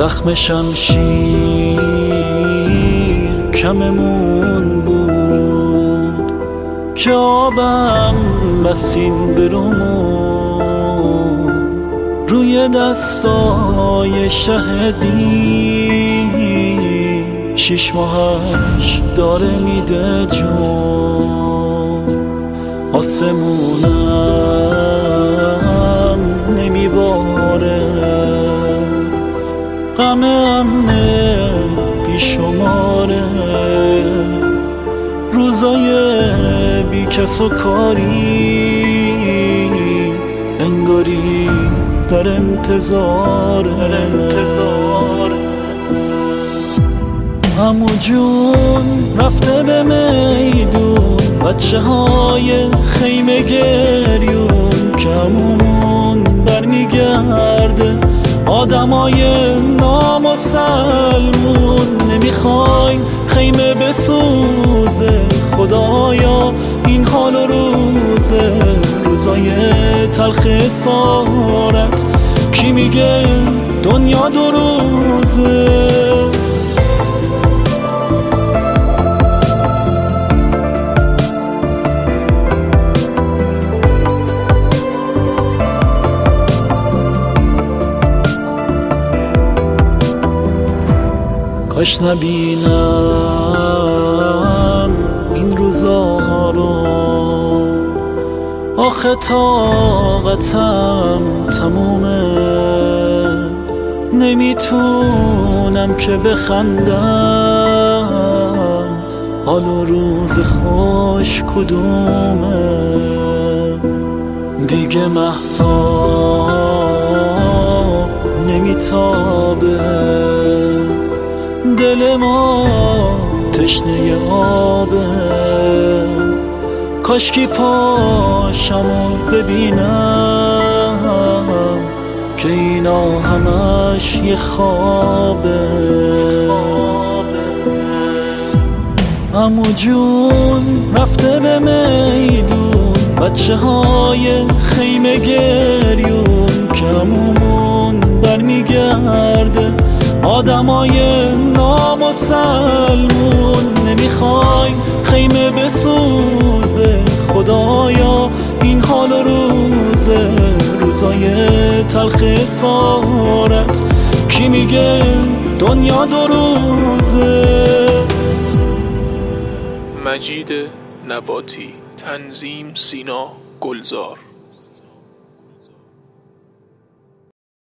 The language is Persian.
زخم شمشیر کممون بود که آبم بسین برومون روی دستای شهدی 6 ماهش داره میده جون آسمونم نمیباره غم عمه بیشماره روزای بی کس و کاری انگاری در انتظاره عمو جون رفته به میدون بچه های خیمه گریون که عمومون برمیگرده آدمای نامسلمون نمیخوایم خیمه بسوزه خدایا این حال و روزه روزای تلخ اسارت کی میگه دنیا 2 روزه کاش نبینم این روزا رو آخه طاقتم تمومه نمیتونم که بخندم حال و روز خوش کدومه دیگه مهتاب نمیتابه دل ما تشنه آبه کاشکی پاشمو ببینم که اینا همش یه خوابه عمو جون رفته به میدون بچه های خیمه گریون که عمومون برمیگرده آدمای نامسلمون نمیخوایم خیمه بسوزه خدایا این حال و روزه روزای تلخ اسارت کی میگه دنیا 2 روزه مجید نباتی تنظیم سینا گلزار